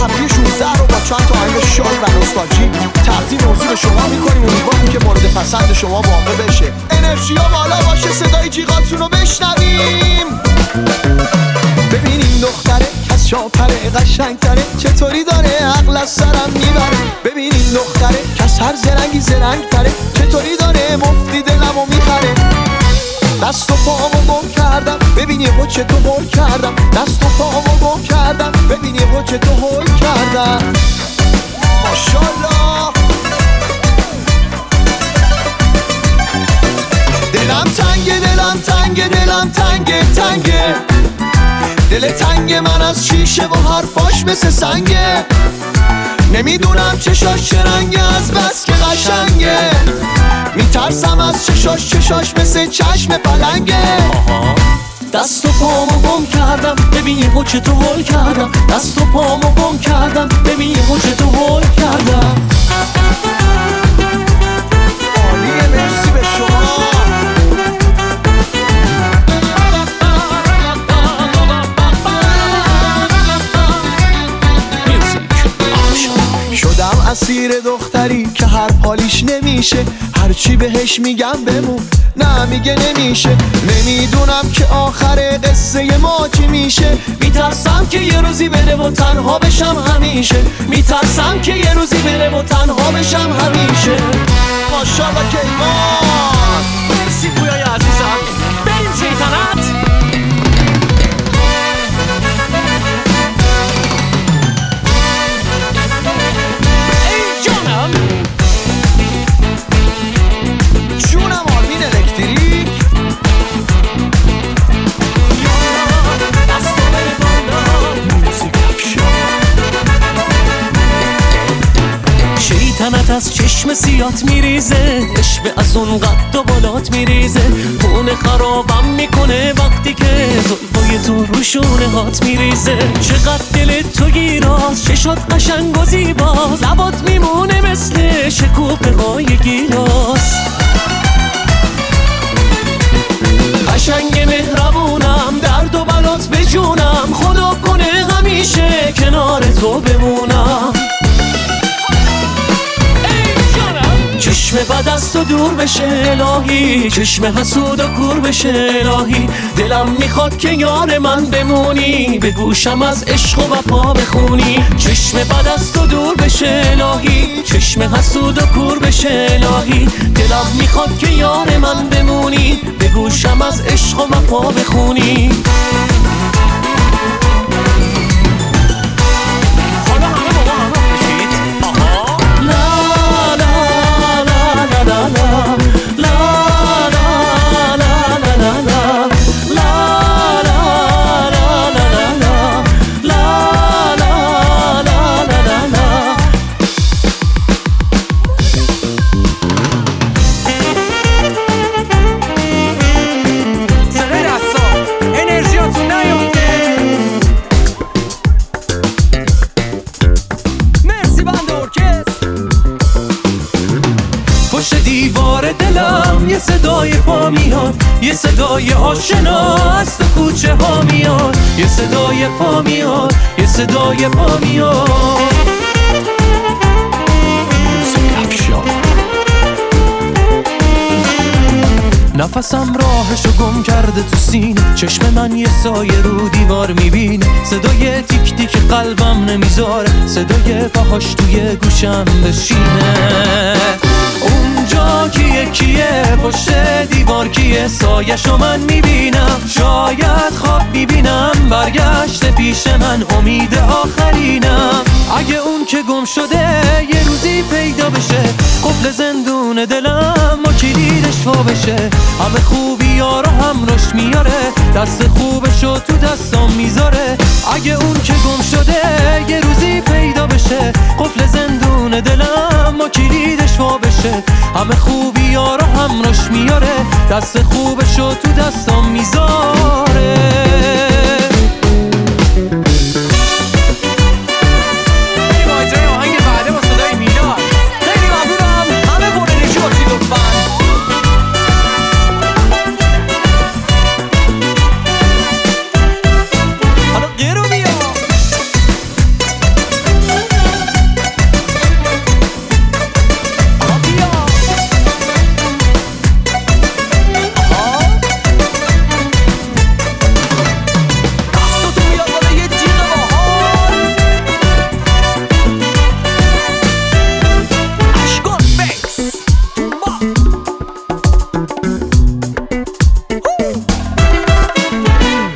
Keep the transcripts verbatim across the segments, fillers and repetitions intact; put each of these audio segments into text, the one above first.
هفته شانزده رو با چند تا آهنگ شاد و نوستالژی تقدیم موضوع شما میکنیم. امیدواریم که مورد پسند شما واقع بشه. انرژی ها بالا باشه، صدای جیغاتون رو بشنویم. ببین این دختره کس شاپره قشنگتره، چطوری داره عقل از سرم میبره. ببین این دختره کس هر زرنگی زرنگتره، چطوری داره مفتی دلمو میخره. دست و پامو گم کردم، ببین یه چه تو هول کردم. دست و پامو گم کردم، ببین یه چه تو هول کردم. ماشالله. دلم تنگه دلم تنگه دلم تنگه تنگه، دل تنگ من از شیشه و حرفاش مثل سنگه. نمیدونم چشاش چه رنگه از بس که قشنگه. میترسم از چشاش، چشاش مثل چشم پلنگه. دست و پامو گم کردم، ببین یه چه تو هول کردم. دست و پامو گم کردم، ببین یه چه تو هول کردم. عالیه، مرسی به شما. شدم اسیر دختری که هر حالیش نمیشه، هرچی بهش میگم بمون نه میگه نمیشه. نمیدونم که آخر قصه ما چی میشه. میترسم که یه روزی بره و تنها بشم همیشه. میترسم که یه روزی بره و تنها بشم همیشه. ماشاءالله کیوان. مرسی پویای عزیزم. بریم شیطنت. تنت از چشم سیات میریزه، عشق از اون قد و بالات میریزه. خونه خرابم میکنه وقتی که زلفای تو رو شونه هات میریزه. چقدر دل تو گیراز، چشات قشنگ و زیباز. لبات میمونه مثل شکوفه های گیلاس. قشنگ مهربونم، درد و بلات به جونم. خدا کنه همیشه کنار تو بمونم. چشم بد از تو دور بشه الهی، چشم حسود و کور بشه الهی. دلم میخواد که یار من بمونی، به گوشم از عشق و وفا بخونی. چشم بد از تو دور بشه الهی، چشم حسود و کور بشه الهی. دلم میخواد که یار من بمونی، به گوشم از عشق و وفا بخونی. یه صدای پا میاد، یه صدای آشنا از تو کوچه ها میاد. یه صدای پا میاد، یه صدای پا میاد. نفسم راهشو گم کرده تو سینه، چشم من یه سایه رو دیوار میبینه. صدای تیک تیک قلبم نمیذاره، صدای پاهاش توی گوشم بشینه. اونجا کیه کیه پشت دیوار کیه، سایه‌شو من میبینم. شاید خواب میبینم برگشت پیش من، امید آخرینم. اگه اون که گم شده یه روزی پیدا بشه، قفل زندون دلم و کلیدش وا بشه. همه خوبی ها رو هم روش میاره، دست خوبشو تو دستام میذاره. اگه اون که گم شده یه روزی پیدا بشه، قفل زندون دلم و کلیدش وا بشه. همه خوبی ها رو هم روش میاره، دست خوبشو تو دستام میذاره.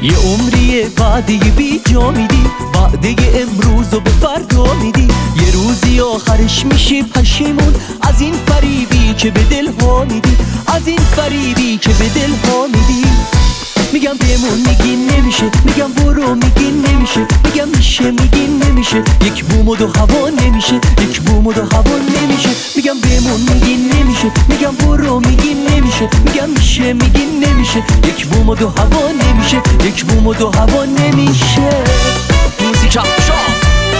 یه عمریه وعده بی جا میدی، وعده امروز و به فردا میدی. یه روزی آخرش میشی پشیمون از این فریبی که به دل ها میدی، از این فریبی که به دل ها میدی. میگم بمون میگین نمیشه، میگم برو میگین نمیشه، میگم میشه میگین نمیشه. یک بوم و دو هوا نمیشه، یک بوم و دو هوا نمیشه. میگم بمون میگین نمیشه، میگم برو میگین نمیشه، میگم میشه میگین نمیشه. یک بوم و دو هوا نمیشه، یک بوم و دو هوا نمیشه. موزیک افشار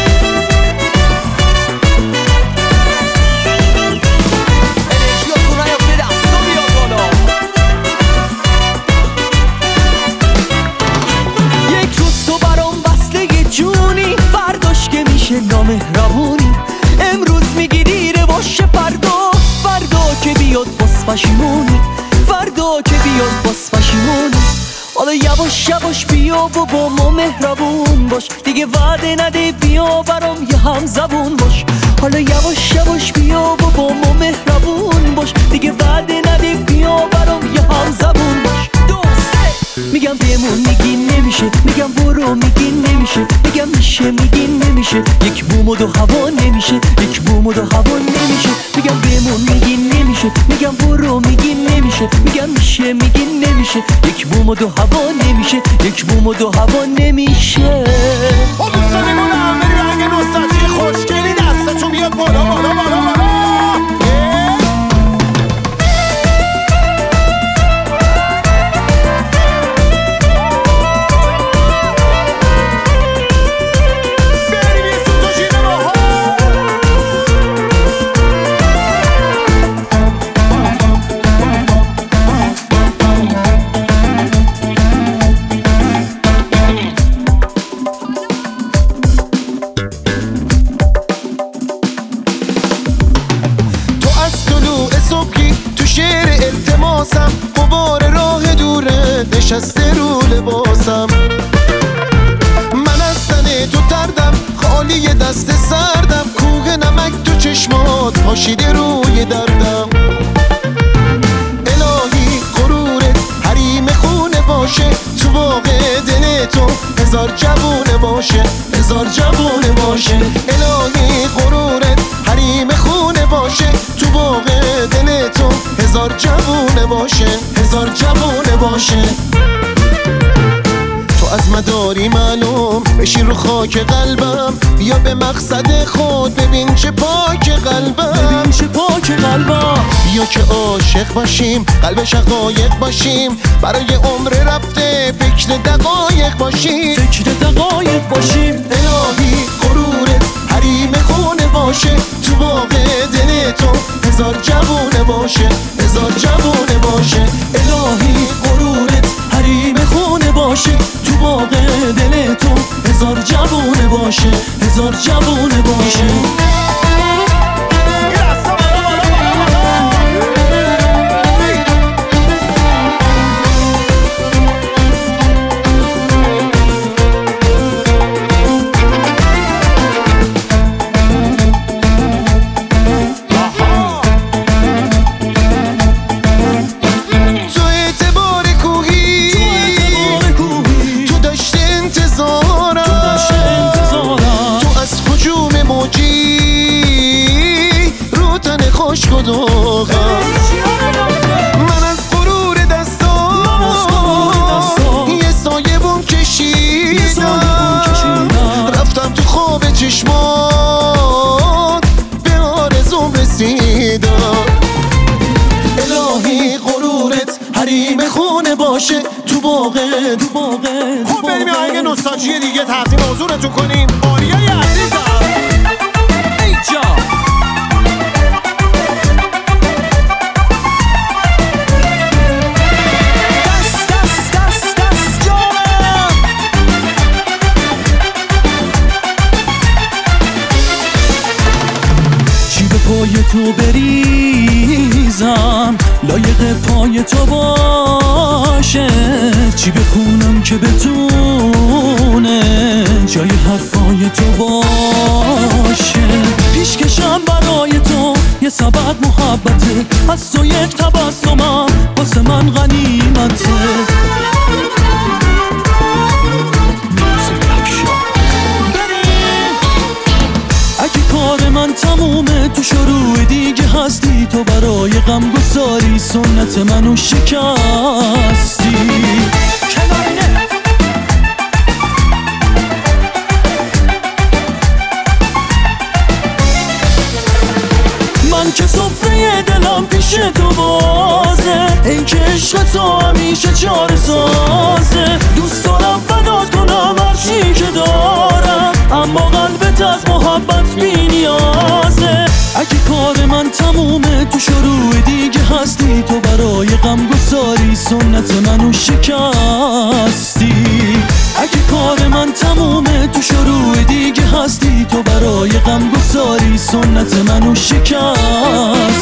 نامهربونی. امروز میگی دیره باشه، فردا فردا که بیاد باز پشیمونی، فردا که بیاد باز پشیمونی. حالا یواش یواش بیا و با ما مهربون باش، دیگه وعده نده بیا برام یه هم زبون باش. حالا یواش یواش بیا و با ما مهربون باش، دیگه وعده نده بیا برام یه هم زبون باش. میگم بمون میگین نمیشه، میگم برو میگین نمیشه، میگم میشه میگین نمیشه. یک بوم و دو هوا نمیشه، یک بوم و دو هوا نمیشه. میگم بمون میگین نمیشه، میگم برو میگین نمیشه، میگم میشه میگین نمیشه. یک بوم و دو هوا نمیشه، یک بوم و دو هوا نمیشه. با دوستانمونم بری رنگ نوستالژی خوشگلی دستتون بیاد بالا بالا بالا بالا. غبار راه دوره نشسته رو لباسم. من از تن تو تردم، خالی دست سردم. کوه نمک تو چشمات پاشیده روی دردم. الهی غرورت حریم خونه باشه، تو باغ دل تو هزار جوونه باشه، هزار جوونه باشه. الهی غرورت حریم خونه باشه، تو باغ دل تو هزار جوونه باشه، هزار جوونه باشه. تو از مداری معلوم بشی رو خاک قلبم، بیا به مقصد خود ببین چه پاک قلبم، ببین چه پاک قلبم. بیا که عاشق باشیم، قلب شقایق باشیم، برای عمر رفته فکر دقایق باشیم، فکر دقایق باشیم. الهی غرورت حریم خونه باشه، تو باغ دل تو هزار جوونه باشه، هزار جوونه باشه. الهی غرورت حریم خونه باشه، تو باغ دل تو هزار جوونه باشه، هزار جوونه باشه. من از غرور دستان یه سایه بوم کشیدم، رفتم تو خواب چشمات به آرزوم رسیدم. الهی غرورت حریم خونه باشه، تو باغ تو باغ. خب بریم یه آهنگ نوستالژی دیگه تقدیم حضورتون کنیم. آریای عزیزم ای جان پای تو بریزم، لایق پای تو باشه. چی بخونم که بتونه جای حرفای تو باشه. پیشکشم برای تو یه سبد محبته، از تو یک تبسمم واسه من غنیمته. سنت منو شکستی. من که سفره دلم پیش تو بازه، ای که عشق تو همیشه چاره سازه. دوست دارم فدات کنم هرچی که دارم، اما قلبت از محبت بی نیازه. اگه کار من تمومه تو شروع دیگه هستی، تو برای غم گساری سنت منو شکستی. اگه کار من تمومه تو شروع دیگه هستی، تو برای غم گساری سنت منو شکستی.